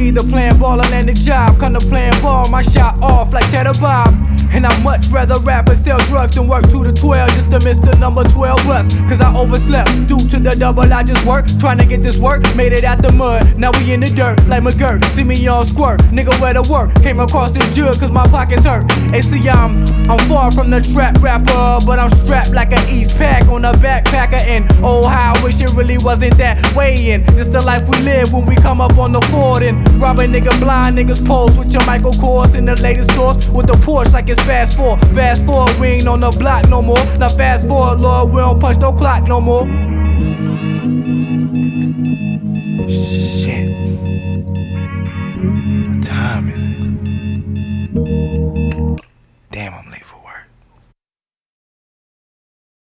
either playing ball or land a job. Come to playing ball, my shot off like Cheddar Bob. And I'd much rather rap and sell drugs than work 2 to 12 just to miss the number 12 bus. Cause I overslept due to the double I just worked. Trying to get this work, made it out the mud. Now we in the dirt like McGirt. See me on squirt, nigga where to work. Came across this jug cause my pockets hurt. And see I'm far from the trap rapper, but I'm strapped like an East Pack on a backpacker. And oh how I wish it really wasn't that way. And this the life we live when we come up on the Ford and rob a nigga blind. Niggas pose with your Michael Kors in the latest source with the Porsche like it's fast forward. Fast forward, we ain't on the block no more. Now fast forward, Lord, we don't punch no clock no more. Shit. What time is